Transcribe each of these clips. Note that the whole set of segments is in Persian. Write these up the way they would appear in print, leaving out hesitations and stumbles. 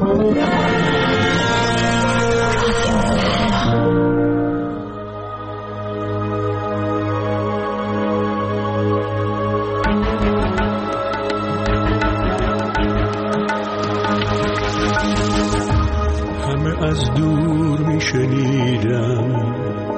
از دور می شنیدم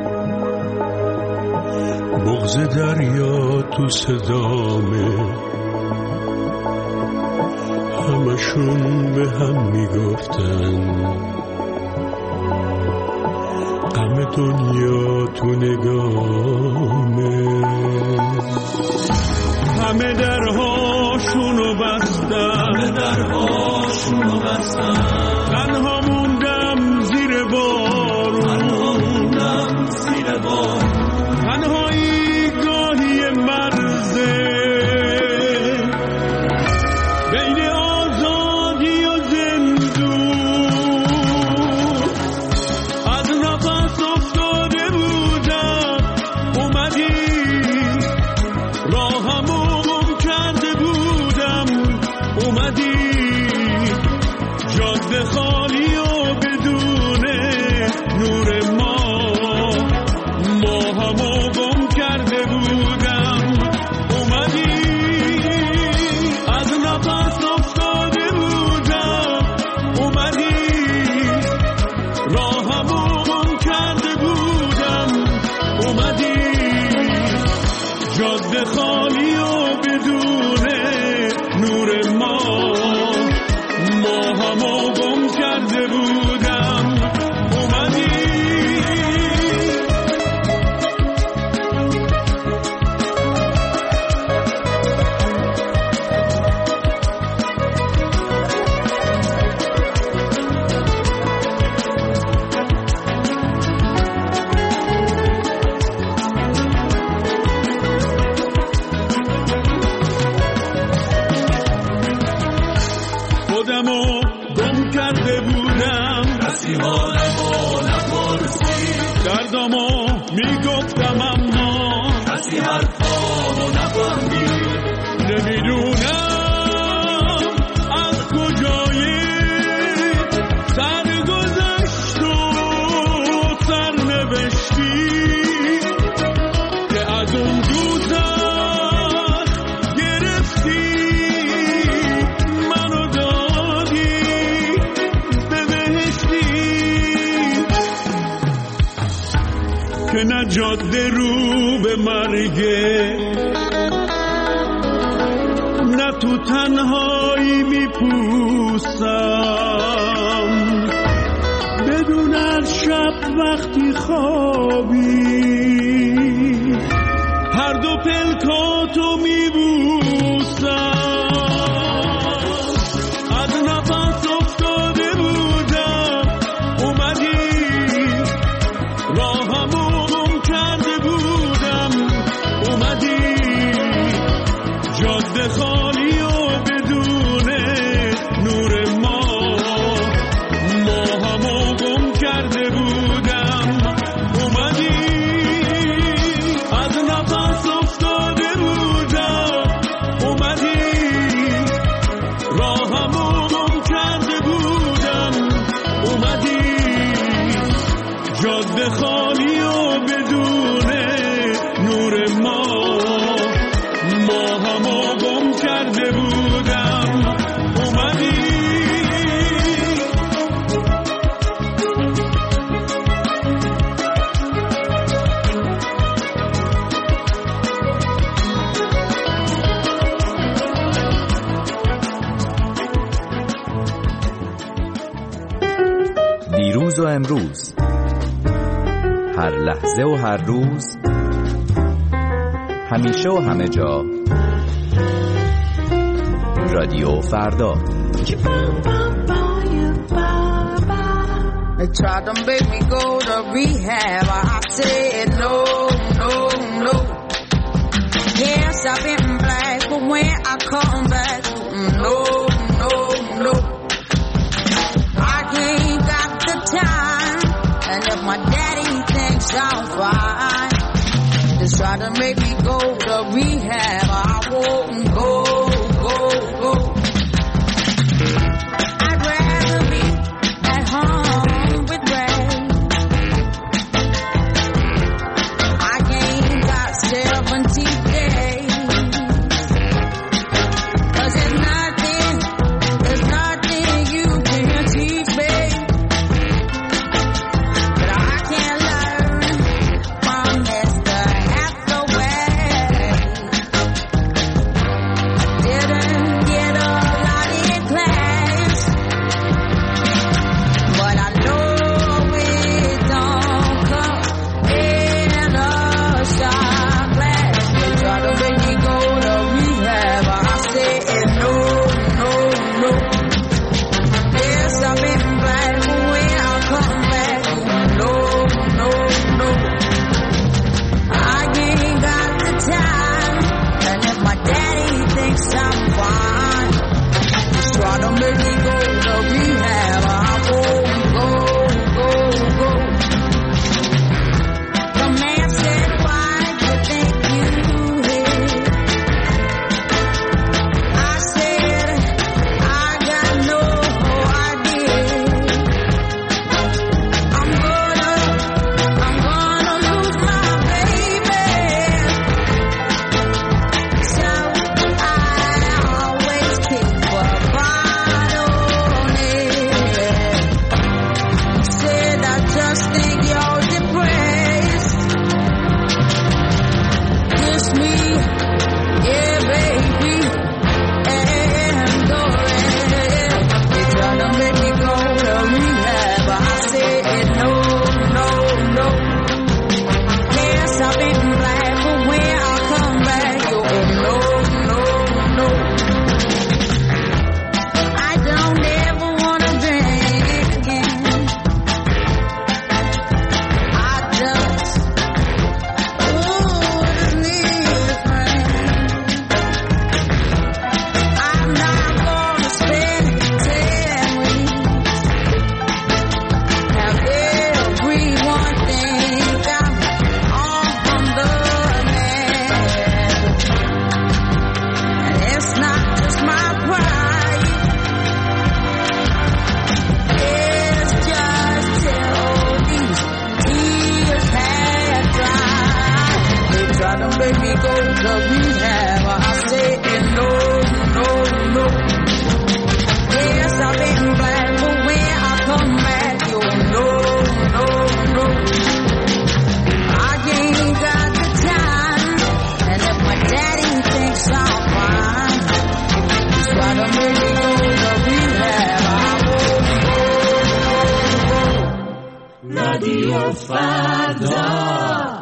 بغض دریا تو صدامه، همشون به هم می گفتن غم دنیا تو نگامه. همه درهاشونو بستن، تنها موندم زیر بارون، تنهایی گاهی مرزه بین آزادی و زندون. از نفس افتاده بودم اومدی، راهمو گم کرده بودم اومدی، جاده خالی و بدون نور ما همو گم کرده بودم اومدی. از نفس افتاده بودم اومدی، راهمو گم کرده بودم اومدی، جاده خالی و بدون نور ما همو گم کرده بودم اومدی. خودمو گم کرده بودم، کسی حالمو نپرسید، دردمو میگفتم اما کسی حرفامو نفهمید. نمیدونم از کجای سرگذشت و سرنوشتی که از اون دوزخ گرفتی منو دادی به بهشتی، که نه جاده رو به مرگه نه تو تنهایی میپوسم، بدون از شب وقتی خوابی هر دو پلکاتو میبوسم. از نفس افتاده بودم اومدی، راهمو گم کرده بودم اومدی، جاده خالی و بدون نور ما همو گم کرده بودم اومدی. از نفس افتاده بودم اومدی، راهمو گم کرده بودم اومدی، جاده خالی و بدون نور ما همو گم کرده بودم اومدی. دیروز و امروز، هر لحظه و هر روز، همیشه و همه جا، رادیو فردا. They tried to make me go to rehab. I said no, no, no. Yes, I've been black, but when I come back, no, no, no. I ain't got the time, and if my daddy thinks I'm fine, they try to make me go to rehab. I won't go, go, go. I'd rather be رادیو فردا.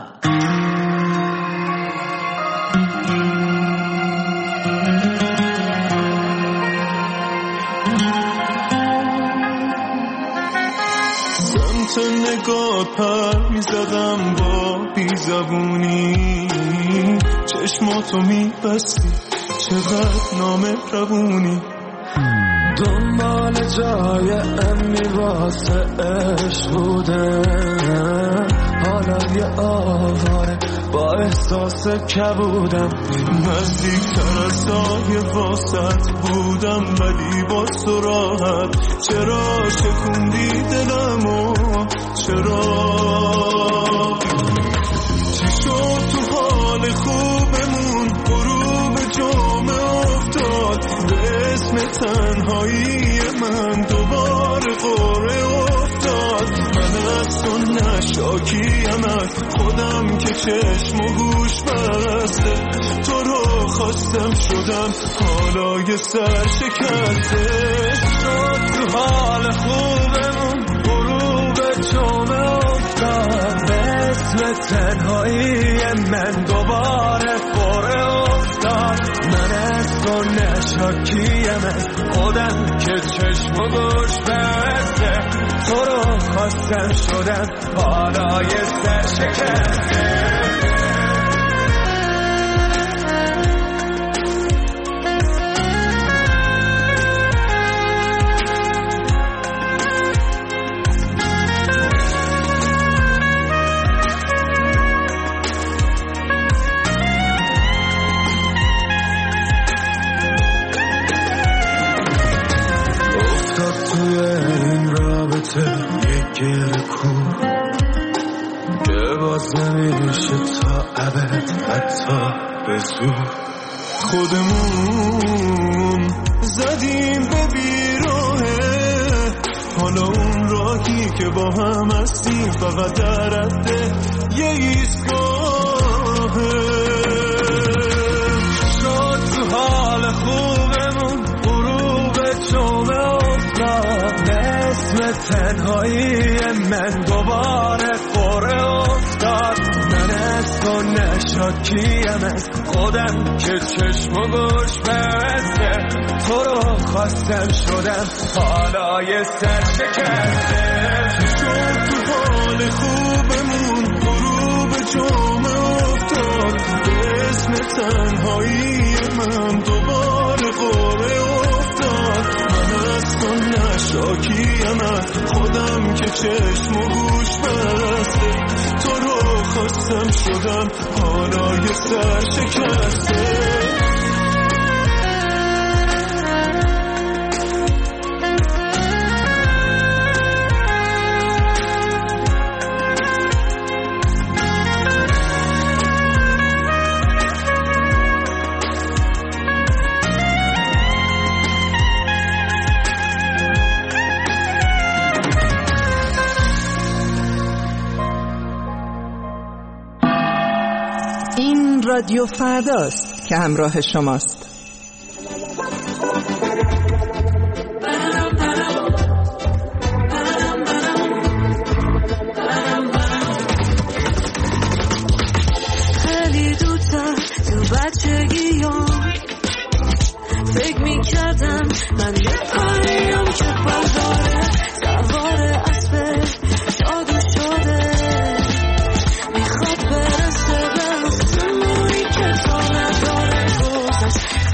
سمت نگاه پر میزدم با بیزبونی، چشماتو میبستی چقدر نامهربونی، دنبال جای امی واسه عشق بوده، حالا یه آواره با احساس کبودم، نزدیکتر از سایه واسط بودم ولی با سراحت، چرا شکوندی دلمو چرا، چی شد تو حال خوبمون غروب جمعه افتاد، به اسم تنهایی من دوباره قره افتاد، من از تو نشاکیم از خودم که چشم و گوش بسته، تو رو خواستم شدم حالا یه سر شکسته، شد تو حال خوبمون غروب جمعه افتاد، به اسم تنهایی من دوباره قره افتاد، من از تو نشاکیم از خودم که چشم و گوش بسته، تو رو خواستم شدم حالا یه سر شکسته. خودمون زدیم به بیراهه، حالا اون راهی که با هم هستیم فقط در رده یه ایستگاهه، شد تو حال خوبمون غروب جمعه افتاد، به اسم تنهایی من دوباره قره افتاد، من از تو نشاکیم از خودم که چشم و گوش بسته، تو رو خواستم شدم حالا یه سر شکسته، شد تو حال خوبمون غروب جمعه افتاد، به اسم تنهایی من دوباره قره افتاد، من از تو نشاکیم از خودم که چشم و گوش بسته، تو رو خواستم شدم حالا یه سر شکسته. رادیو فرداست که همراه شماست. خیلی دوتا تو بچگیام فکر میکردم من یه پریم که برداره سوار اسب جادو شده، میخواد برسه به سموری که تا نداره گذشت،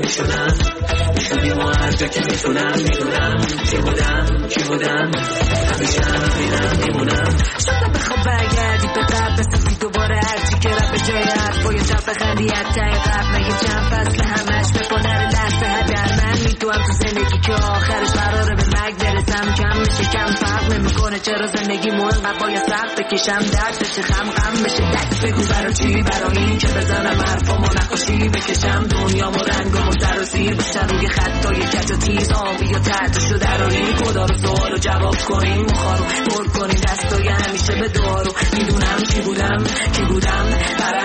میشونم میتونیم و هر جا که میتونم میدونم کی بودم همیشه میمونم شاید بخواب برگردی به قبل بسازی دوباره هرچی که رفت به جای حرف باید جب بخندی حتی قبل مگه چند فصل همش بکنه لحظه هدر من میدوم تو زندگی که آخرش قراره به مرگ برسم کم میشه کم فرق نمیکنه چرا زندگی انقدر باید سخت بکشم درد بشه غم بشه دست بگو برای چی برای این که بزنم حرفامو نقاشی بکشم دنیامو رنگامو سر و سیر بشن روی خطای کج و تیز آبی یا تحتشو دراری خدا رو سوال و جواب کنیم مخارو پر کنیم دستای همیشه به دارو میدونم کی بودم برای